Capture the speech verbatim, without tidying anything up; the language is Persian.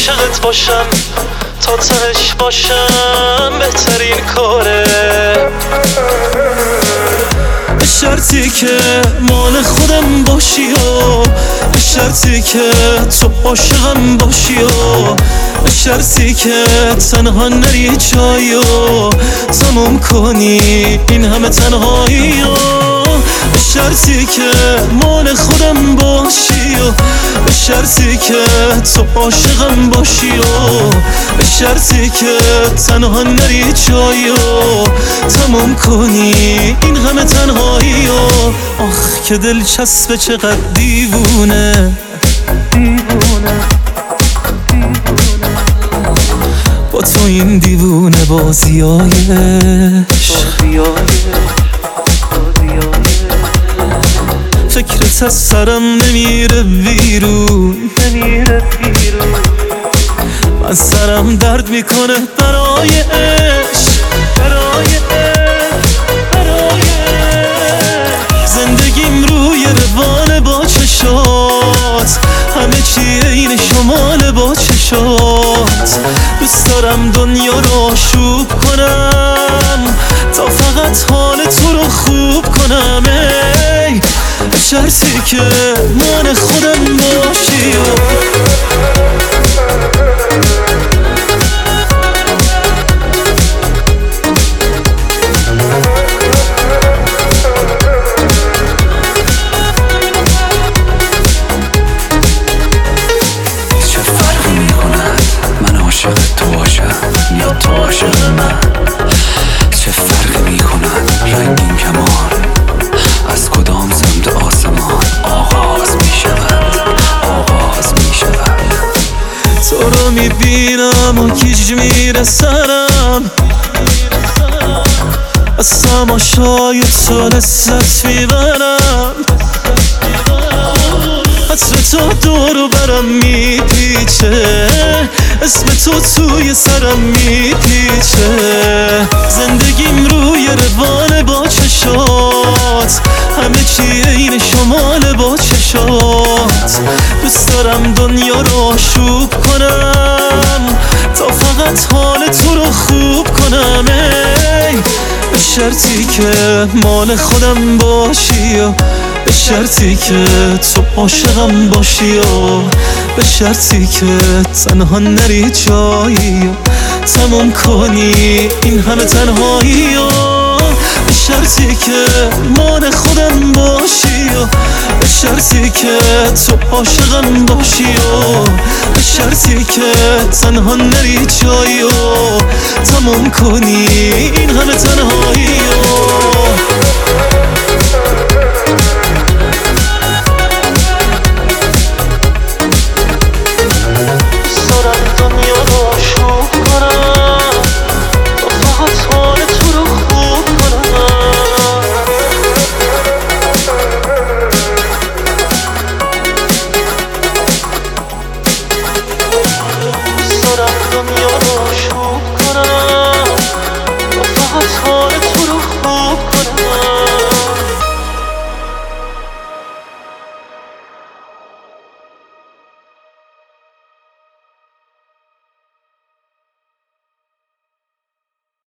عاشقت باشم تا تهش باشم بهترین کاره. به شرطی که مال خودم باشی و به شرطی که تو عاشقم باشی و به شرطی که تنها نری جایی و تموم کنی این همه تنهایی و به شرطی که مال خودم باشی و به شرطی که تو عاشقم باشی و به شرطی که تنها نری جایی و تموم کنی این همه تنهایی و آخ که دلچسبه چقدر دیوونه دیوونه با تو این دیوونه بازیایش فکرت از سرم نمیره بیرون من سرم درد میکنه برای عشق برای برای زندگیم روی روان با چشات همه چی این شمال با چشات دوست دارم دنیا رو آشوب کنم تا فقط حال تو رو خوب کنم ای به شرطی که من خودم باشی چه فرقی میکند من عاشق تو باشم یا تو عاشق من؟ چه فرقی میکند رنگین کمان از کدام سمت آسمان آغاز میشود آغاز میشود؟ تو رو میبینم و گیج میره سرم از تماشای تو لذت میبرم عطر تو دورو برم میپیچه اسم تو توی سرم میپیچه زندگیم روی روان با چشات همه چی این شمال با چشات دوست دارم دنیا رو آشوب کنم تا فقط حال تو رو خوب کنم ای به شرطی که مال خودم باشی و به شرطی که تو عاشقم باشی و به شرطی که تنها نری جایی و تموم کنی این همه تنهایی و به شرطی که مال خودم باشی و به شرطی که تو عاشقم باشی و به شرطی که تنها نری جایی و تموم کنی این همه تنهایی و